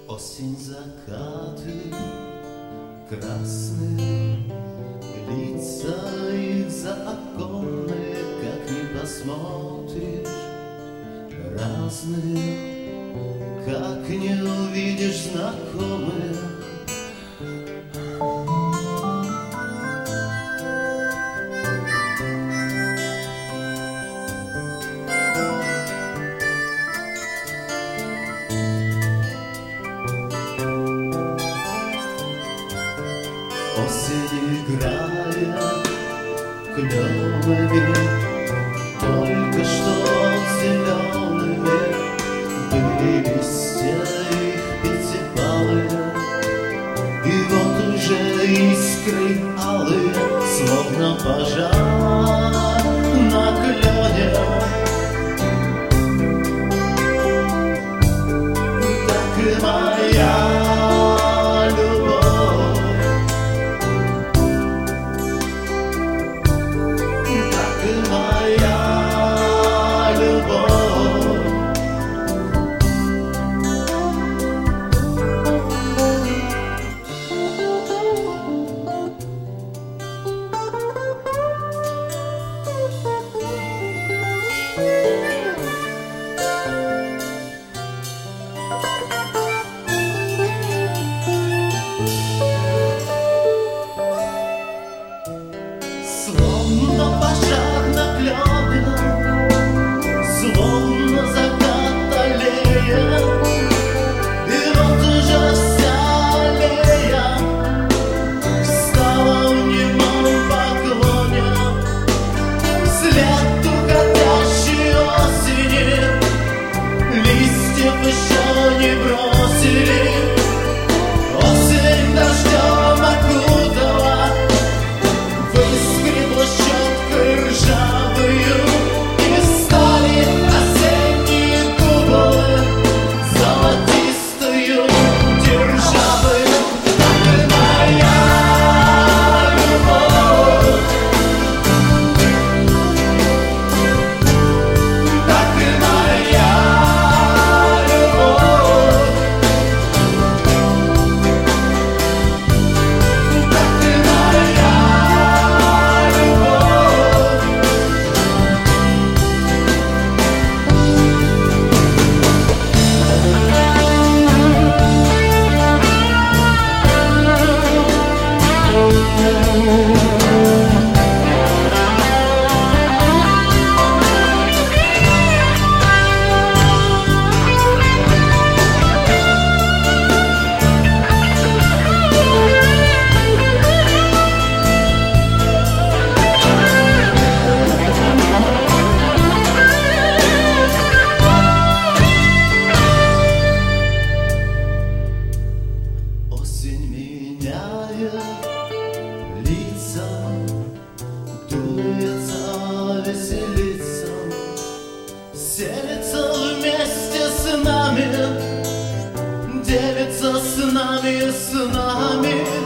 Осень, закаты красные, лица их законные, как ни посмотришь, разные, как не увидишь знакомые. Осень играет клёвыми, только что зелеными были листья их пятипалые, и вот уже искры алые, словно пожар на клене. Так и моя словно пожар на клене, словно закат аллея, и вот уже вся аллея стала в немом поклоне вслед уходящей осени. Листьев еще не бросили, осень дождем окутала, выскребла щеткой ржавую, и стали осенние губы золотистою державою. Так и моя любовь, так и моя любовь, так и моя. Осень меняет лица, дуется, веселится, селится вместе с нами, делится с нами, с нами.